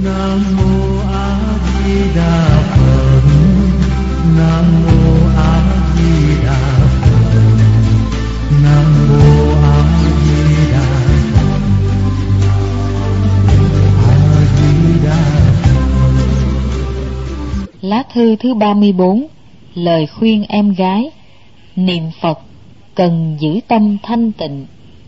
Nam mô A Di Đà Phật. Nam mô A Di Đà Phật. Nam mô A Di Đà Phật. A Di Đà Phật. Lá thư thứ 34. Lời khuyên em gái. Niệm Phật cần giữ tâm thanh tịnh.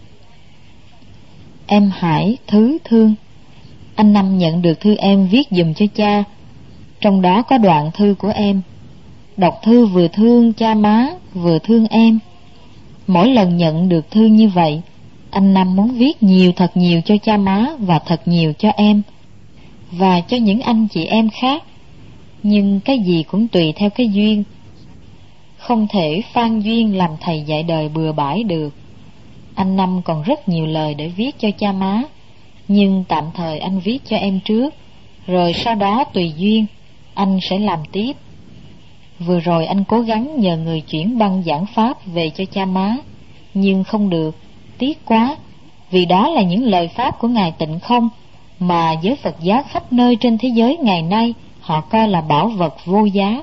Em Hải thứ thương, anh Năm nhận được thư em viết giùm cho cha. Trong đó có đoạn thư của em. Đọc thư vừa thương cha má, vừa thương em. Mỗi lần nhận được thư như vậy, anh Năm muốn viết nhiều, thật nhiều cho cha má và thật nhiều cho em, và cho những anh chị em khác. Nhưng cái gì cũng tùy theo cái duyên. Không thể phan duyên làm thầy dạy đời bừa bãi được. Anh Năm còn rất nhiều lời để viết cho cha má, nhưng tạm thời anh viết cho em trước, rồi sau đó tùy duyên anh sẽ làm tiếp. Vừa rồi anh cố gắng nhờ người chuyển băng giảng pháp về cho cha má, nhưng không được, tiếc quá, vì đó là những lời pháp của Ngài Tịnh Không mà giới Phật giáo khắp nơi trên thế giới ngày nay họ coi là bảo vật vô giá.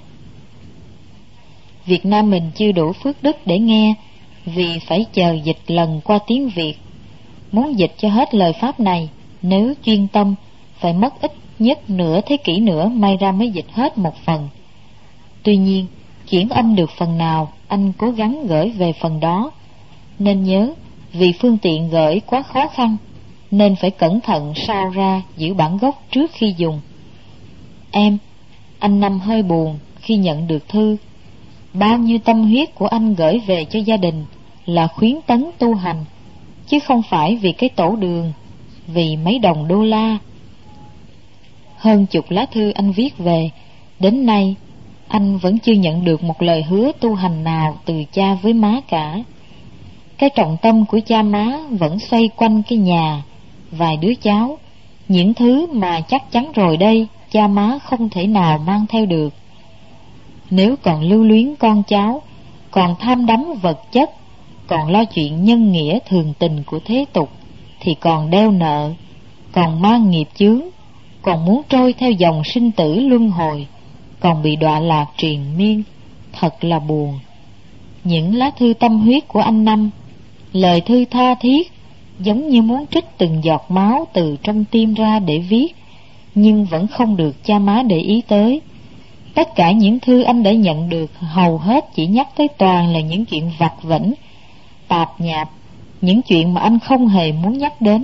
Việt Nam mình chưa đủ phước đức để nghe, vì phải chờ dịch lần qua tiếng Việt. Muốn dịch cho hết lời pháp này, nếu chuyên tâm, phải mất ít nhất nửa thế kỷ nữa may ra mới dịch hết một phần. Tuy nhiên, chuyển âm được phần nào, anh cố gắng gửi về phần đó. Nên nhớ, vì phương tiện gửi quá khó khăn, nên phải cẩn thận sao ra giữ bản gốc trước khi dùng. Anh Năm hơi buồn khi nhận được thư. Bao nhiêu tâm huyết của anh gửi về cho gia đình là khuyến tấn tu hành, chứ không phải vì cái tổ đường, vì mấy đồng đô la. Hơn chục lá thư anh viết về, đến nay anh vẫn chưa nhận được một lời hứa tu hành nào từ cha với má cả. Cái trọng tâm của cha má vẫn xoay quanh cái nhà, vài đứa cháu, những thứ mà chắc chắn rồi đây cha má không thể nào mang theo được. Nếu còn lưu luyến con cháu, còn tham đắm vật chất, còn lo chuyện nhân nghĩa thường tình của thế tục, thì còn đeo nợ, còn mang nghiệp chướng, còn muốn trôi theo dòng sinh tử luân hồi, còn bị đọa lạc triền miên, thật là buồn. Những lá thư tâm huyết của anh Năm, lời thư tha thiết, giống như muốn trích từng giọt máu từ trong tim ra để viết, nhưng vẫn không được cha má để ý tới. Tất cả những thư anh đã nhận được hầu hết chỉ nhắc tới toàn là những chuyện vặt vãnh, tạp nhạp, những chuyện mà anh không hề muốn nhắc đến.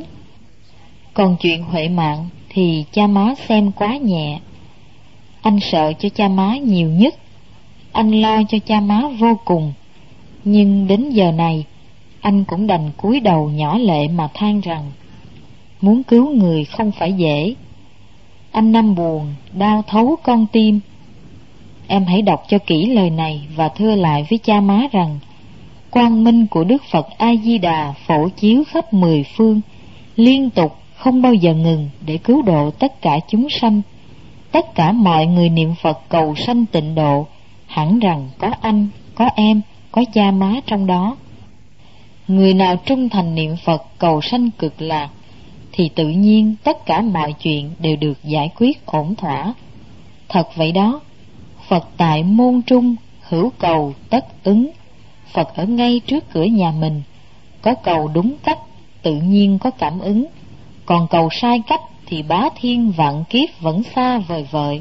Còn chuyện huệ mạng thì cha má xem quá nhẹ. Anh sợ cho cha má nhiều nhất, anh lo cho cha má vô cùng. Nhưng đến giờ này, anh cũng đành cúi đầu nhỏ lệ mà than rằng muốn cứu người không phải dễ. Anh Năm buồn, đau thấu con tim. Em hãy đọc cho kỹ lời này và thưa lại với cha má rằng quang minh của Đức Phật A Di Đà phổ chiếu khắp mười phương, liên tục không bao giờ ngừng để cứu độ tất cả chúng sanh. Tất cả mọi người niệm Phật cầu sanh tịnh độ, hẳn rằng có anh, có em, có cha má trong đó. Người nào trung thành niệm Phật cầu sanh cực lạc, thì tự nhiên tất cả mọi chuyện đều được giải quyết ổn thỏa. Thật vậy đó, Phật tại môn trung, hữu cầu tất ứng. Phật ở ngay trước cửa nhà mình, có cầu đúng cách, tự nhiên có cảm ứng. Còn cầu sai cách thì bá thiên vạn kiếp vẫn xa vời vợi.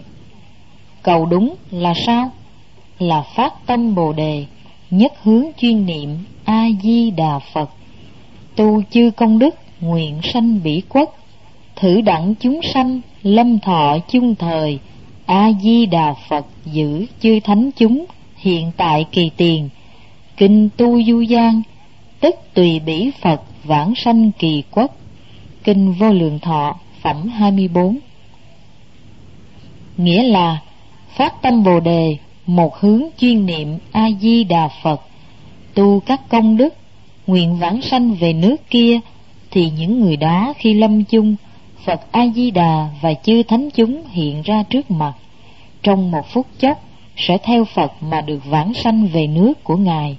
Cầu đúng là sao? Là phát tâm Bồ Đề, nhất hướng chuyên niệm A Di Đà Phật. Tu chư công đức, nguyện sanh bỉ quốc. Thử đặng chúng sanh, lâm thọ chung thời. A Di Đà Phật giữ chư thánh chúng, hiện tại kỳ tiền. Kinh tu du gian, tức tùy bỉ Phật vãng sanh kỳ quốc. Kinh Vô Lượng Thọ phẩm 24. Nghĩa là phát tâm Bồ Đề, một hướng chuyên niệm A Di Đà Phật, tu các công đức, nguyện vãng sanh về nước kia, thì những người đó khi lâm chung, Phật A Di Đà và chư thánh chúng hiện ra trước mặt, trong một phút chốc sẽ theo Phật mà được vãng sanh về nước của Ngài.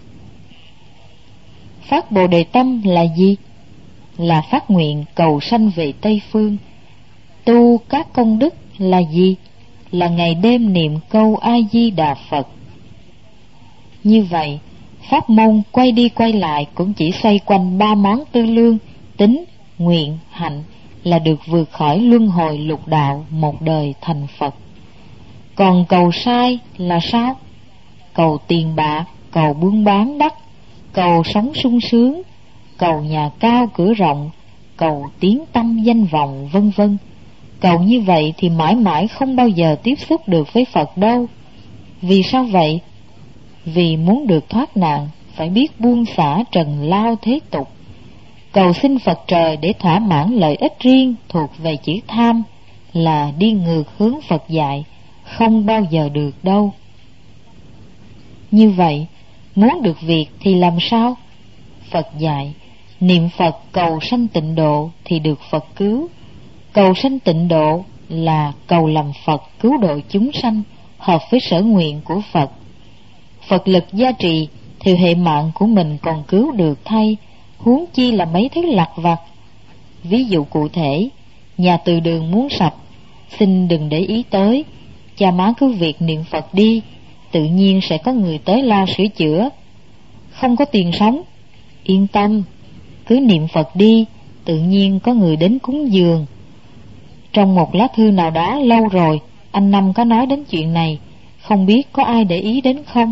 Phát Bồ Đề tâm là gì? Là phát nguyện cầu sanh về Tây Phương, tu các công đức là gì? Là ngày đêm niệm câu A Di Đà Phật. Như vậy, pháp môn quay đi quay lại cũng chỉ xoay quanh 3 món tư lương, tín, nguyện, hạnh, là được vượt khỏi luân hồi lục đạo, một đời thành Phật. Còn cầu sai là sao? Cầu tiền bạc, cầu buôn bán đắt, cầu sống sung sướng, cầu nhà cao cửa rộng, cầu tiếng tăm danh vọng, vân vân. Cầu như vậy thì mãi mãi không bao giờ tiếp xúc được với Phật đâu. Vì sao vậy? Vì muốn được thoát nạn, phải biết buông xả trần lao thế tục. Cầu xin Phật trời để thỏa mãn lợi ích riêng thuộc về chữ tham là đi ngược hướng Phật dạy, không bao giờ được đâu. Như vậy, muốn được việc thì làm sao? Phật dạy, niệm Phật cầu sanh tịnh độ thì được Phật cứu. Cầu sanh tịnh độ là cầu làm Phật cứu độ chúng sanh, hợp với sở nguyện của Phật. Phật lực gia trì thì hệ mạng của mình còn cứu được thay, huống chi là mấy thứ lặt vặt. Ví dụ cụ thể, nhà từ đường muốn sập, xin đừng để ý tới, cha má cứ việc niệm Phật đi, tự nhiên sẽ có người tới lo sửa chữa. Không có tiền sống, yên tâm, cứ niệm Phật đi, tự nhiên có người đến cúng dường. Trong một lá thư nào đó lâu rồi, anh Năm có nói đến chuyện này, không biết có ai để ý đến không?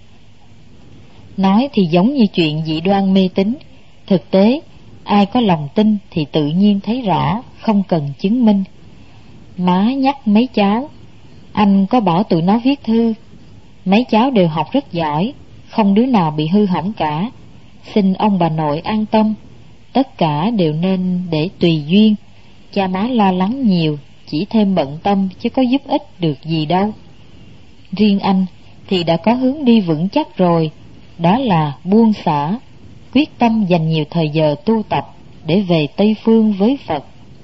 Nói thì giống như chuyện dị đoan mê tín, thực tế ai có lòng tin thì tự nhiên thấy rõ, không cần chứng minh. Má nhắc mấy cháu, anh có bảo tụi nó viết thư. Mấy cháu đều học rất giỏi, không đứa nào bị hư hỏng cả. Xin ông bà nội an tâm, tất cả đều nên để tùy duyên. Cha má lo lắng nhiều, chỉ thêm bận tâm chứ có giúp ích được gì đâu. Riêng anh thì đã có hướng đi vững chắc rồi, đó là buông xả, quyết tâm dành nhiều thời giờ tu tập để về Tây Phương với Phật.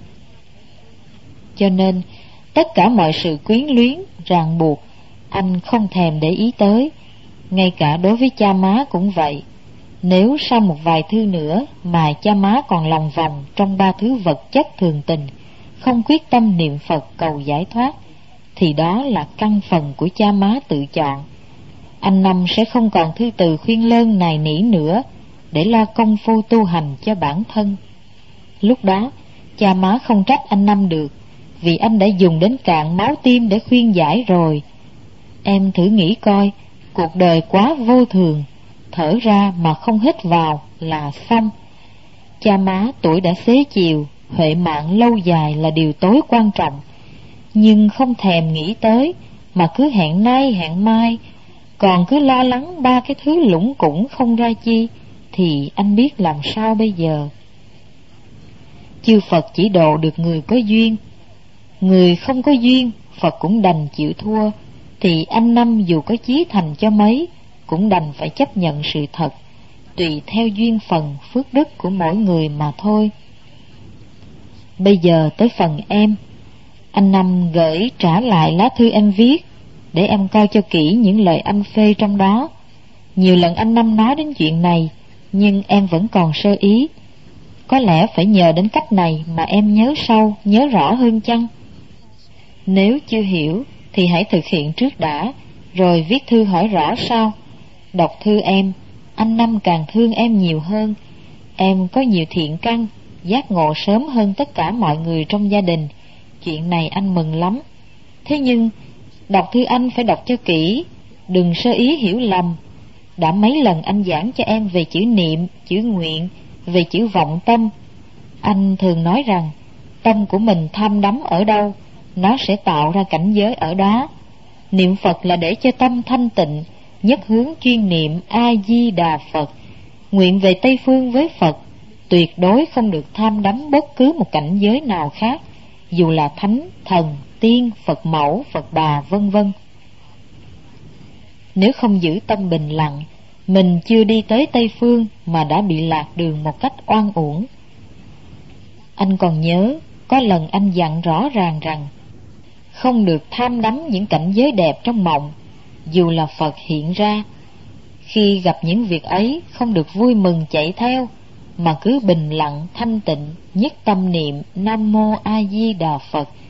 Cho nên tất cả mọi sự quyến luyến, ràng buộc, anh không thèm để ý tới. Ngay cả đối với cha má cũng vậy. Nếu sau một vài thư nữa mà cha má còn lòng vòng trong 3 thứ vật chất thường tình, không quyết tâm niệm Phật cầu giải thoát, thì đó là căn phần của cha má tự chọn. Anh Năm sẽ không còn thư từ khuyên lơn nài nỉ nữa, để lo công phu tu hành cho bản thân. Lúc đó cha má không trách anh Năm được, vì anh đã dùng đến cạn máu tim để khuyên giải rồi. Em thử nghĩ coi, cuộc đời quá vô thường, thở ra mà không hít vào là xong. Cha má tuổi đã xế chiều, huệ mạng lâu dài là điều tối quan trọng, nhưng không thèm nghĩ tới, mà cứ hẹn nay hẹn mai, còn cứ lo lắng 3 cái thứ lủng củng không ra chi, thì anh biết làm sao bây giờ? Chư Phật chỉ độ được người có duyên, người không có duyên Phật cũng đành chịu thua. Thì anh Năm dù có chí thành cho mấy, cũng đành phải chấp nhận sự thật, tùy theo duyên phần phước đức của mỗi người mà thôi. Bây giờ tới phần em. Anh Năm gửi trả lại lá thư em viết, để em coi cho kỹ những lời anh phê trong đó. Nhiều lần anh Năm nói đến chuyện này, nhưng em vẫn còn sơ ý. Có lẽ phải nhờ đến cách này mà em nhớ sâu, nhớ rõ hơn chăng? Nếu chưa hiểu thì hãy thực hiện trước đã, rồi viết thư hỏi rõ sau. Đọc thư em, anh Năm càng thương em nhiều hơn. Em có nhiều thiện căn, giác ngộ sớm hơn tất cả mọi người trong gia đình. Chuyện này anh mừng lắm. Thế nhưng đọc thư anh phải đọc cho kỹ, đừng sơ ý hiểu lầm. Đã mấy lần anh giảng cho em về chữ niệm, chữ nguyện, về chữ vọng tâm. Anh thường nói rằng tâm của mình tham đắm ở đâu, nó sẽ tạo ra cảnh giới ở đó. Niệm Phật là để cho tâm thanh tịnh, nhất hướng chuyên niệm A Di Đà Phật, nguyện về Tây Phương với Phật, tuyệt đối không được tham đắm bất cứ một cảnh giới nào khác, dù là thánh, thần, tiên, Phật mẫu, Phật bà, vân vân. Nếu không giữ tâm bình lặng, mình chưa đi tới Tây Phương mà đã bị lạc đường một cách oan uổng. Anh còn nhớ, có lần anh dặn rõ ràng rằng không được tham đắm những cảnh giới đẹp trong mộng, dù là Phật hiện ra. Khi gặp những việc ấy, không được vui mừng chạy theo, mà cứ bình lặng thanh tịnh, nhất tâm niệm Nam Mô A Di Đà Phật,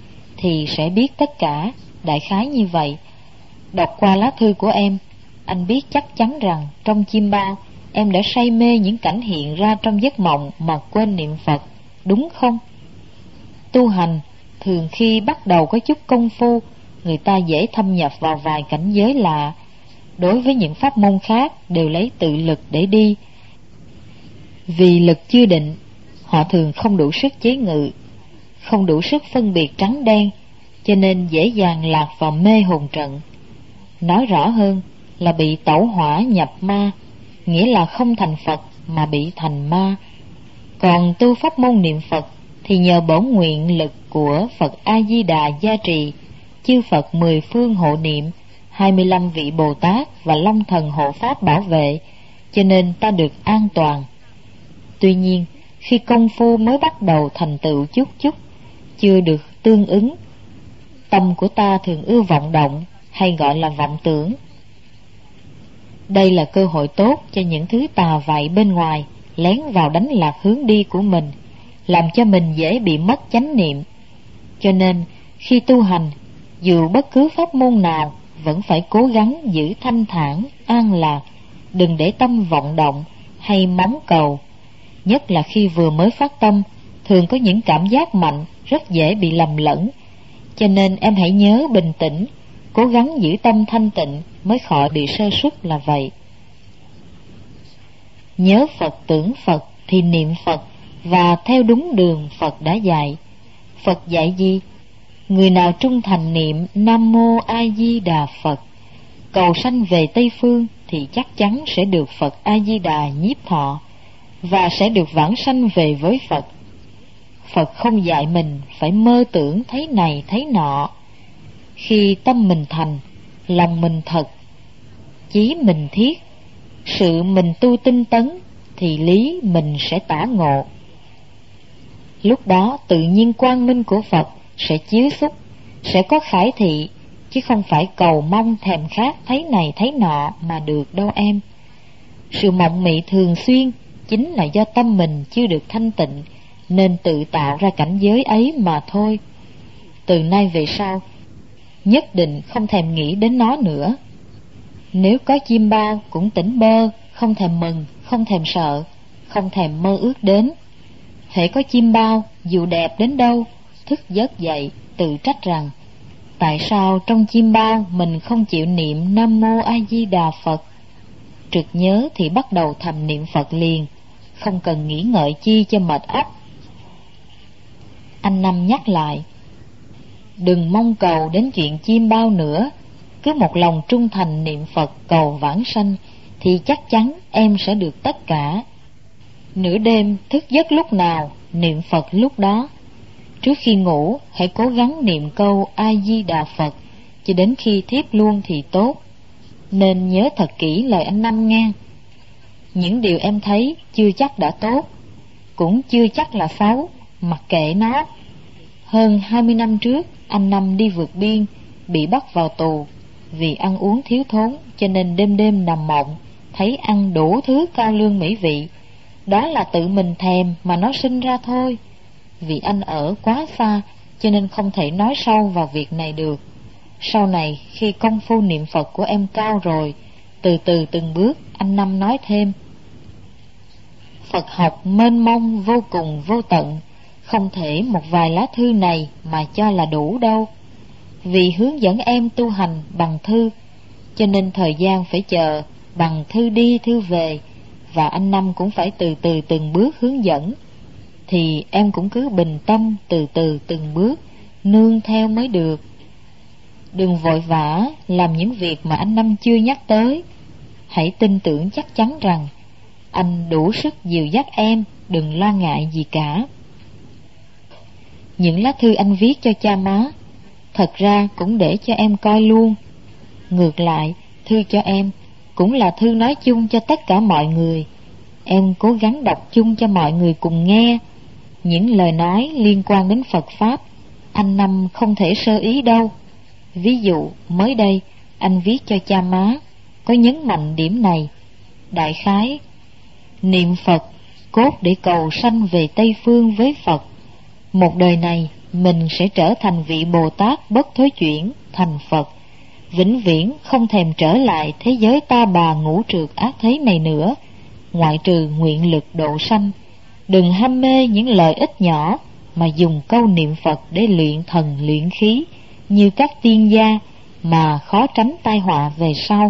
thì sẽ biết tất cả, đại khái như vậy. Đọc qua lá thư của em, anh biết chắc chắn rằng trong chim bao em đã say mê những cảnh hiện ra trong giấc mộng mà quên niệm Phật, đúng không? Tu hành thường khi bắt đầu có chút công phu, người ta dễ thâm nhập vào vài cảnh giới lạ. Đối với những pháp môn khác đều lấy tự lực để đi. Vì lực chưa định, họ thường không đủ sức chế ngự, không đủ sức phân biệt trắng đen, cho nên dễ dàng lạc vào mê hồn trận. Nói rõ hơn là bị tẩu hỏa nhập ma, nghĩa là không thành Phật mà bị thành ma. Còn tu pháp môn niệm Phật thì nhờ bổn nguyện lực của Phật A-di-đà gia trì, chư Phật 10 phương hộ niệm, 25 vị Bồ Tát và Long Thần hộ pháp bảo vệ, cho nên ta được an toàn. Tuy nhiên, khi công phu mới bắt đầu thành tựu chút chút, chưa được tương ứng, tâm của ta thường ưa vọng động, hay gọi là vọng tưởng. Đây là cơ hội tốt cho những thứ tà vạy bên ngoài lén vào đánh lạc hướng đi của mình, làm cho mình dễ bị mất chánh niệm. Cho nên khi tu hành, dù bất cứ pháp môn nào vẫn phải cố gắng giữ thanh thản, an lạc, đừng để tâm vọng động hay móng cầu. Nhất là khi vừa mới phát tâm, thường có những cảm giác mạnh, rất dễ bị lầm lẫn. Cho nên em hãy nhớ bình tĩnh, cố gắng giữ tâm thanh tịnh mới khỏi bị sơ suất là vậy. Nhớ Phật, tưởng Phật thì niệm Phật và theo đúng đường Phật đã dạy. Phật dạy gì? Người nào trung thành niệm Nam Mô A Di Đà Phật, cầu sanh về Tây Phương thì chắc chắn sẽ được Phật A Di Đà nhiếp thọ và sẽ được vãng sanh về với Phật. Phật không dạy mình phải mơ tưởng thấy này thấy nọ. Khi tâm mình thành, lòng mình thật, chí mình thiết, sự mình tu tinh tấn thì lý mình sẽ tả ngộ. Lúc đó tự nhiên quang minh của Phật sẽ chiếu xúc, sẽ có khải thị, chứ không phải cầu mong thèm khát thấy này thấy nọ mà được đâu em. Sự mộng mị thường xuyên chính là do tâm mình chưa được thanh tịnh, nên tự tạo ra cảnh giới ấy mà thôi. Từ nay về sau, nhất định không thèm nghĩ đến nó nữa. Nếu có chim bao cũng tỉnh bơ, không thèm mừng, không thèm sợ, không thèm mơ ước đến. Hễ có chim bao, dù đẹp đến đâu, thức giấc dậy, tự trách rằng tại sao trong chim bao mình không chịu niệm Nam Mô A Di Đà Phật. Trực nhớ thì bắt đầu thầm niệm Phật liền, không cần nghĩ ngợi chi cho mệt óc. Anh Năm nhắc lại, đừng mong cầu đến chuyện chim bao nữa, cứ một lòng trung thành niệm Phật cầu vãng sanh thì chắc chắn em sẽ được tất cả. Nửa đêm thức giấc lúc nào, niệm Phật lúc đó. Trước khi ngủ hãy cố gắng niệm câu A Di Đà Phật cho đến khi thiếp luôn thì tốt. Nên nhớ thật kỹ lời anh Năm nghe. Những điều em thấy chưa chắc đã tốt, cũng chưa chắc là xấu, mặc kệ nó. Hơn 20 năm trước, anh Năm đi vượt biên, bị bắt vào tù. Vì ăn uống thiếu thốn, cho nên đêm đêm nằm mộng, thấy ăn đủ thứ cao lương mỹ vị. Đó là tự mình thèm mà nó sinh ra thôi. Vì anh ở quá xa, cho nên không thể nói sâu vào việc này được. Sau này, khi công phu niệm Phật của em cao rồi, từ từ từng bước, anh Năm nói thêm. Phật học mênh mông vô cùng vô tận, không thể một vài lá thư này mà cho là đủ đâu. Vì hướng dẫn em tu hành bằng thư, cho nên thời gian phải chờ bằng thư đi thư về, và anh Năm cũng phải từ từ từng bước hướng dẫn. Thì em cũng cứ bình tâm từ từ từng bước, nương theo mới được. Đừng vội vã làm những việc mà anh Năm chưa nhắc tới. Hãy tin tưởng chắc chắn rằng anh đủ sức dìu dắt em, đừng lo ngại gì cả. Những lá thư anh viết cho cha má, thật ra cũng để cho em coi luôn. Ngược lại, thư cho em cũng là thư nói chung cho tất cả mọi người. Em cố gắng đọc chung cho mọi người cùng nghe. Những lời nói liên quan đến Phật Pháp, anh Năm không thể sơ ý đâu. Ví dụ, mới đây, anh viết cho cha má, có nhấn mạnh điểm này. Đại khái, niệm Phật, cốt để cầu sanh về Tây Phương với Phật. Một đời này, mình sẽ trở thành vị Bồ Tát bất thối chuyển, thành Phật, vĩnh viễn không thèm trở lại thế giới ta bà ngũ trượt ác thế này nữa, ngoại trừ nguyện lực độ sanh. Đừng ham mê những lợi ích nhỏ, mà dùng câu niệm Phật để luyện thần luyện khí như các tiên gia, mà khó tránh tai họa về sau.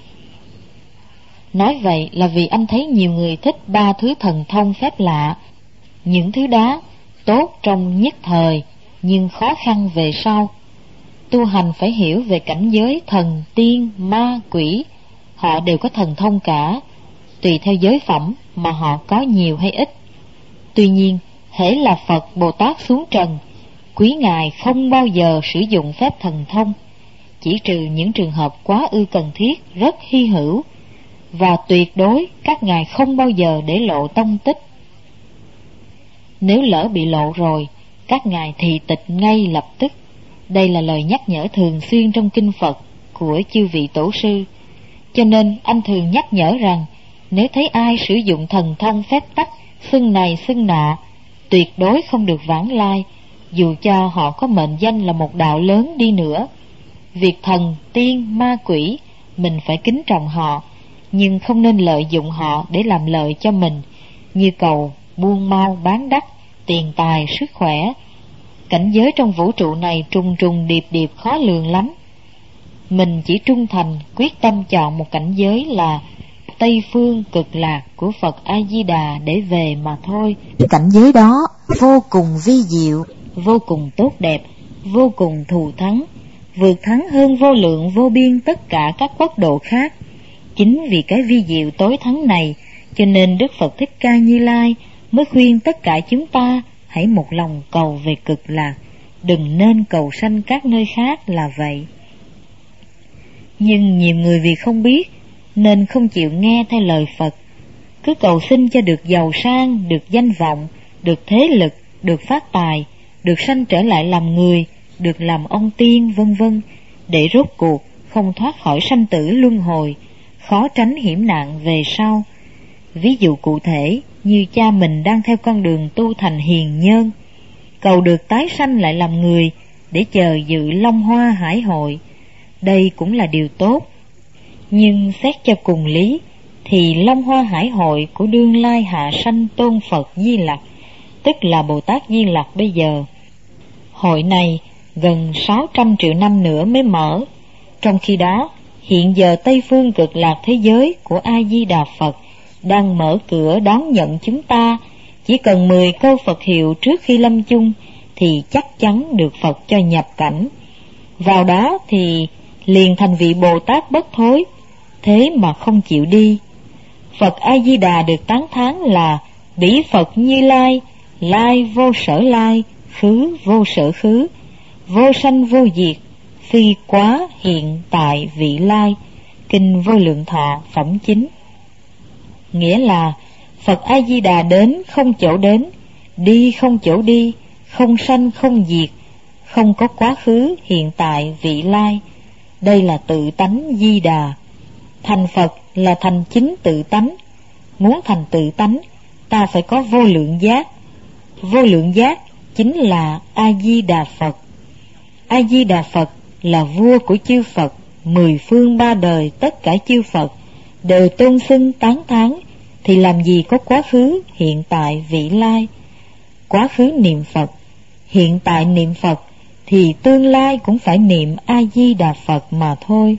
Nói vậy là vì anh thấy nhiều người thích 3 thứ thần thông phép lạ. Những thứ đó tốt trong nhất thời, nhưng khó khăn về sau. Tu hành phải hiểu về cảnh giới thần, tiên, ma, quỷ. Họ đều có thần thông cả, tùy theo giới phẩm mà họ có nhiều hay ít. Tuy nhiên, hễ là Phật Bồ Tát xuống trần, quý ngài không bao giờ sử dụng phép thần thông, chỉ trừ những trường hợp quá ư cần thiết, rất hy hữu, và tuyệt đối các ngài không bao giờ để lộ tông tích. Nếu lỡ bị lộ rồi, các ngài thì tịch ngay lập tức. Đây là lời nhắc nhở thường xuyên trong kinh Phật của chư vị tổ sư. Cho nên anh thường nhắc nhở rằng, nếu thấy ai sử dụng thần thông phép tắc, xưng này xưng nọ, tuyệt đối không được vãng lai, dù cho họ có mệnh danh là một đạo lớn đi nữa. Việc thần, tiên, ma quỷ, mình phải kính trọng họ, nhưng không nên lợi dụng họ để làm lợi cho mình, như cầu buôn mau bán đắt, tiền tài, sức khỏe. Cảnh giới trong vũ trụ này trùng trùng điệp điệp khó lường lắm. Mình chỉ trung thành quyết tâm chọn một cảnh giới là Tây Phương Cực Lạc của Phật A-di-đà để về mà thôi. Cảnh giới đó vô cùng vi diệu, vô cùng tốt đẹp, vô cùng thù thắng, vượt thắng hơn vô lượng vô biên tất cả các quốc độ khác. Chính vì cái vi diệu tối thắng này, cho nên Đức Phật Thích Ca Như Lai mới khuyên tất cả chúng ta hãy một lòng cầu về Cực Lạc, đừng nên cầu sanh các nơi khác là vậy. Nhưng nhiều người vì không biết nên không chịu nghe theo lời Phật, cứ cầu xin cho được giàu sang, được danh vọng, được thế lực, được phát tài, được sanh trở lại làm người, được làm ông tiên, vân vân, để rốt cuộc không thoát khỏi sanh tử luân hồi, khó tránh hiểm nạn về sau. Ví dụ cụ thể như cha mình đang theo con đường tu thành hiền nhân, cầu được tái sanh lại làm người để chờ dự Long Hoa Hải Hội. Đây cũng là điều tốt, nhưng xét cho cùng lý thì Long Hoa Hải Hội của đương lai hạ sanh tôn Phật Di Lặc, tức là Bồ Tát Di Lặc bây giờ, hội này gần 600 triệu năm nữa mới mở. Trong khi đó, hiện giờ Tây Phương Cực Lạc thế giới của A-di-đà Phật đang mở cửa đón nhận chúng ta. Chỉ cần 10 câu Phật hiệu trước khi lâm chung thì chắc chắn được Phật cho nhập cảnh. Vào đó thì liền thành vị Bồ Tát bất thối, thế mà không chịu đi. Phật A-di-đà được tán thán là bỉ Phật Như Lai, lai vô sở lai, khứ vô sở khứ, vô sanh vô diệt, phi quá hiện tại vị lai. Kinh Vô Lượng Thọ phẩm 9. Nghĩa là Phật A-di-đà đến không chỗ đến, đi không chỗ đi, không sanh không diệt, không có quá khứ hiện tại vị lai. Đây là tự tánh Di Đà. Thành Phật là thành chính tự tánh. Muốn thành tự tánh, ta phải có vô lượng giác. Vô lượng giác chính là A-di-đà Phật. A-di-đà Phật là vua của chư Phật, 10 phương 3 đời tất cả chư Phật đều tôn xưng tán thán, thì làm gì có quá khứ hiện tại vị lai. Quá khứ niệm Phật, hiện tại niệm Phật, thì tương lai cũng phải niệm A-di-đà Phật mà thôi.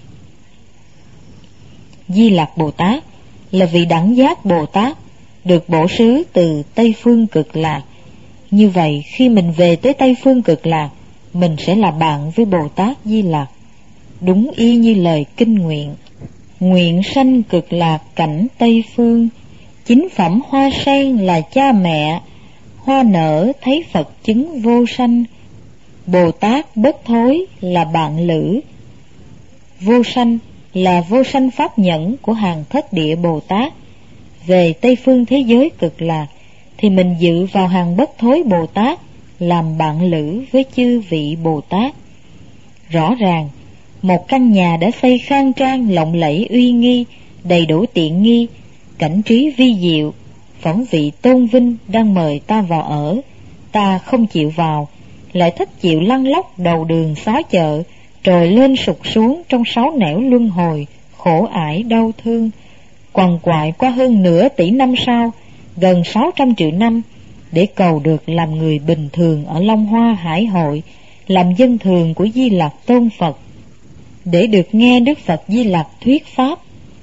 Di Lặc Bồ Tát là vị đẳng giác Bồ Tát, được bổ xứ từ Tây Phương Cực Lạc. Như vậy khi mình về tới Tây Phương Cực Lạc, mình sẽ là bạn với Bồ Tát Di Lặc, đúng y như lời kinh nguyện: nguyện sanh Cực Lạc cảnh Tây Phương, chính phẩm hoa sen là cha mẹ, hoa nở thấy Phật chứng vô sanh, Bồ Tát bất thối là bạn lữ. Vô sanh là vô sanh pháp nhẫn của hàng thất địa Bồ Tát. Về Tây Phương thế giới Cực Lạc thì mình dự vào hàng bất thối Bồ Tát, làm bạn lữ với chư vị Bồ Tát. Rõ ràng một căn nhà đã xây khang trang lộng lẫy uy nghi, đầy đủ tiện nghi, cảnh trí vi diệu, phẩm vị tôn vinh đang mời ta vào ở, ta không chịu vào lại thích chịu lăn lóc đầu đường xó chợ, rồi lên sụt xuống trong 6 nẻo luân hồi, khổ ải đau thương, quằn quại qua hơn nửa tỷ năm sau, gần 600 triệu năm, để cầu được làm người bình thường ở Long Hoa Hải Hội, làm dân thường của Di Lặc Tôn Phật, để được nghe Đức Phật Di Lặc thuyết pháp.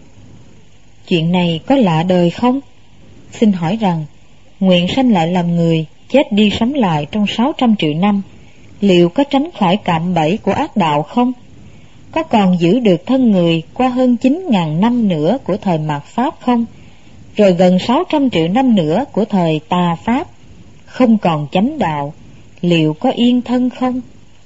Chuyện này có lạ đời không? Xin hỏi rằng, nguyện sanh lại làm người, chết đi sống lại trong 600 triệu năm, liệu có tránh khỏi cạm bẫy của ác đạo không? Có còn giữ được thân người qua hơn 9.000 năm nữa của thời mạt Pháp không? Rồi gần 600 triệu năm nữa của thời tà Pháp, không còn chánh đạo, liệu có yên thân không?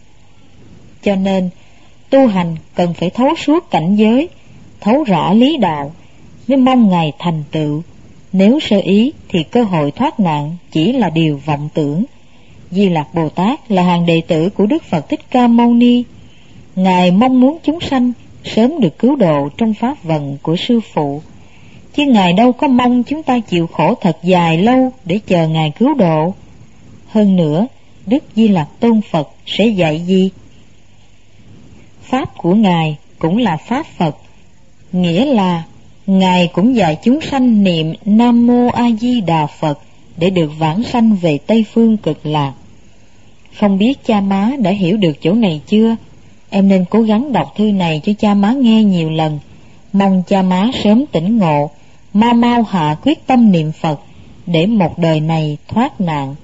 Cho nên, tu hành cần phải thấu suốt cảnh giới, thấu rõ lý đạo, mới mong Ngài thành tựu. Nếu sơ ý thì cơ hội thoát nạn chỉ là điều vọng tưởng. Di Lặc Bồ Tát là hàng đệ tử của Đức Phật Thích Ca Mâu Ni. Ngài mong muốn chúng sanh sớm được cứu độ trong pháp vận của Sư Phụ, chứ Ngài đâu có mong chúng ta chịu khổ thật dài lâu để chờ Ngài cứu độ. Hơn nữa, Đức Di Lặc Tôn Phật sẽ dạy gì? Pháp của Ngài cũng là Pháp Phật, nghĩa là Ngài cũng dạy chúng sanh niệm Nam Mô A Di Đà Phật để được vãng sanh về Tây Phương Cực Lạc. Không biết cha má đã hiểu được chỗ này chưa? Em nên cố gắng đọc thư này cho cha má nghe nhiều lần, mong cha má sớm tỉnh ngộ, mau hạ quyết tâm niệm Phật để một đời này thoát nạn.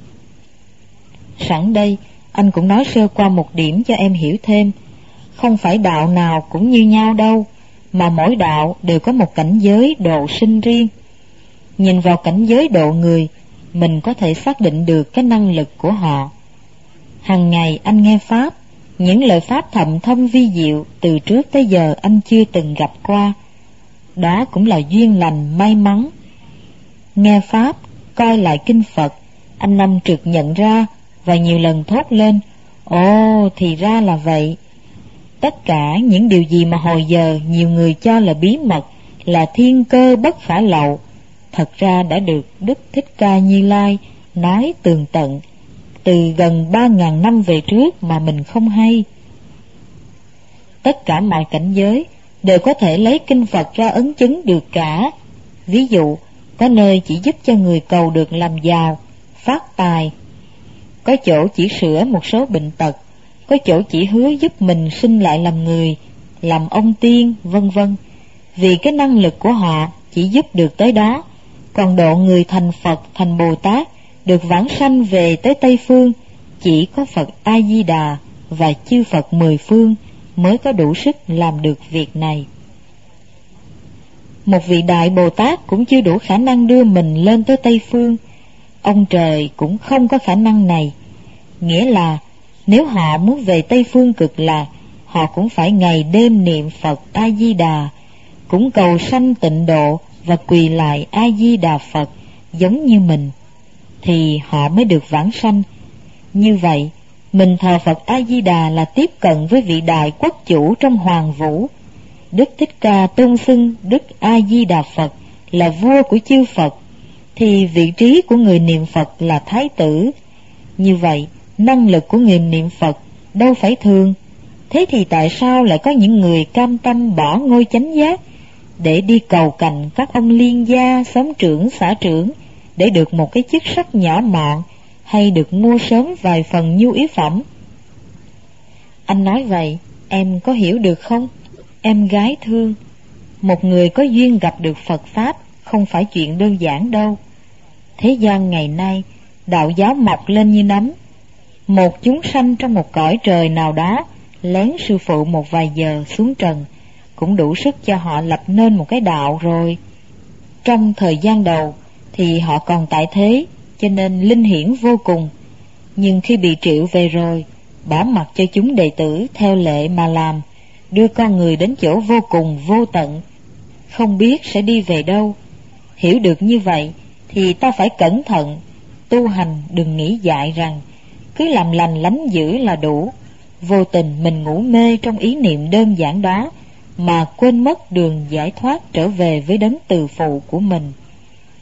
Sẵn đây, anh cũng nói sơ qua một điểm cho em hiểu thêm. Không phải đạo nào cũng như nhau đâu, mà mỗi đạo đều có một cảnh giới độ sinh riêng. Nhìn vào cảnh giới độ người, mình có thể xác định được cái năng lực của họ. Hằng ngày anh nghe Pháp, những lời Pháp thậm thâm vi diệu từ trước tới giờ anh chưa từng gặp qua. Đó cũng là duyên lành may mắn. Nghe Pháp, coi lại kinh Phật, anh Năm trực nhận ra và nhiều lần thốt lên, ồ, thì ra là vậy. Tất cả những điều gì mà hồi giờ nhiều người cho là bí mật, là thiên cơ bất khả lậu, thật ra đã được Đức Thích Ca Như Lai nói tường tận từ gần 3.000 năm về trước mà mình không hay. Tất cả mọi cảnh giới đều có thể lấy kinh Phật ra ấn chứng được cả. Ví dụ, có nơi chỉ giúp cho người cầu được làm giàu, phát tài, có chỗ chỉ sửa một số bệnh tật, có chỗ chỉ hứa giúp mình sinh lại làm người, làm ông tiên, vân vân. Vì cái năng lực của họ chỉ giúp được tới đó, còn độ người thành Phật, thành Bồ Tát, được vãng sanh về tới Tây Phương, chỉ có Phật A Di Đà và chư Phật 10 phương mới có đủ sức làm được việc này. Một vị đại Bồ Tát cũng chưa đủ khả năng đưa mình lên tới Tây Phương. Ông trời cũng không có khả năng này. Nghĩa là nếu họ muốn về Tây Phương Cực Lạc, họ cũng phải ngày đêm niệm Phật A Di Đà, cũng cầu sanh tịnh độ và quỳ lại A Di Đà Phật giống như mình, thì họ mới được vãng sanh. Như vậy, mình thờ Phật A Di Đà là tiếp cận với vị đại quốc chủ trong hoàng vũ. Đức Thích Ca tôn xưng Đức A Di Đà Phật là vua của chư Phật, thì vị trí của người niệm Phật là thái tử. Như vậy, năng lực của người niệm Phật đâu phải thường. Thế thì tại sao lại có những người cam tâm bỏ ngôi chánh giác để đi cầu cạnh các ông liên gia, xóm trưởng, xã trưởng để được một cái chức sắc nhỏ mọn, hay được mua sớm vài phần nhu yếu phẩm? Anh nói vậy, em có hiểu được không? Em gái thương, một người có duyên gặp được Phật Pháp không phải chuyện đơn giản đâu. Thế gian ngày nay, đạo giáo mọc lên như nấm. Một chúng sanh trong một cõi trời nào đó lén sư phụ một vài giờ xuống trần, cũng đủ sức cho họ lập nên một cái đạo rồi. Trong thời gian đầu thì họ còn tại thế, cho nên linh hiển vô cùng. Nhưng khi bị triệu về rồi, bỏ mặc cho chúng đệ tử theo lệ mà làm, đưa con người đến chỗ vô cùng vô tận, không biết sẽ đi về đâu. Hiểu được như vậy thì ta phải cẩn thận, tu hành đừng nghĩ dại rằng cứ làm lành lánh dữ là đủ. Vô tình mình ngủ mê trong ý niệm đơn giản đó, mà quên mất đường giải thoát trở về với đấng từ phụ của mình.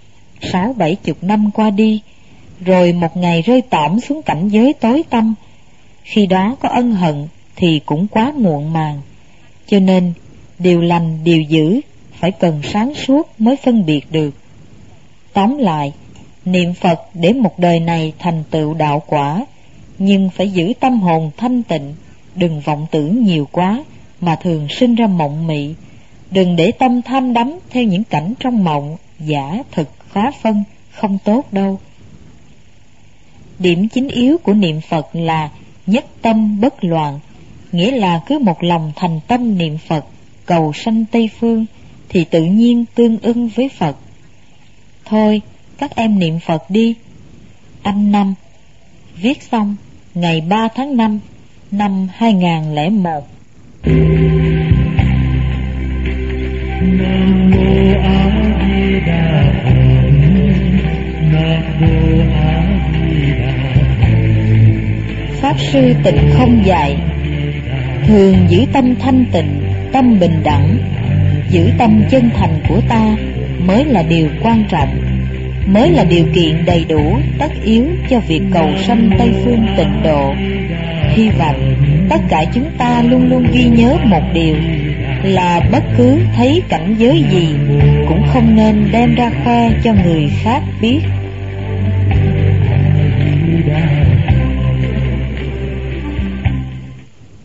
60-70 năm qua đi, rồi một ngày rơi tõm xuống cảnh giới tối tăm, Khi đó có ân hận thì cũng quá muộn màng. Cho nên điều lành điều dữ phải cần sáng suốt mới phân biệt được. Tóm lại, niệm Phật để một đời này thành tựu đạo quả, nhưng phải giữ tâm hồn thanh tịnh, đừng vọng tưởng nhiều quá mà thường sinh ra mộng mị. Đừng để tâm tham đắm theo những cảnh trong mộng, giả thực khó phân, không tốt đâu. Điểm chính yếu của niệm Phật là nhất tâm bất loạn, nghĩa là cứ một lòng thành tâm niệm Phật, cầu sanh Tây Phương, thì tự nhiên tương ưng với Phật. Thôi, các em niệm Phật đi. Anh Năm. Viết xong ngày 3 tháng 5 năm 2001. Nam mô A Di Đà Phật. Nam mô A Di Đà Phật. Pháp sư Tịnh Không dạy, thường giữ tâm thanh tịnh, tâm bình đẳng, giữ tâm chân thành của ta mới là điều quan trọng, mới là điều kiện đầy đủ tất yếu cho việc cầu sanh Tây Phương tịnh độ. Hy vọng tất cả chúng ta luôn luôn ghi nhớ một điều là bất cứ thấy cảnh giới gì cũng không nên đem ra khoe cho người khác biết.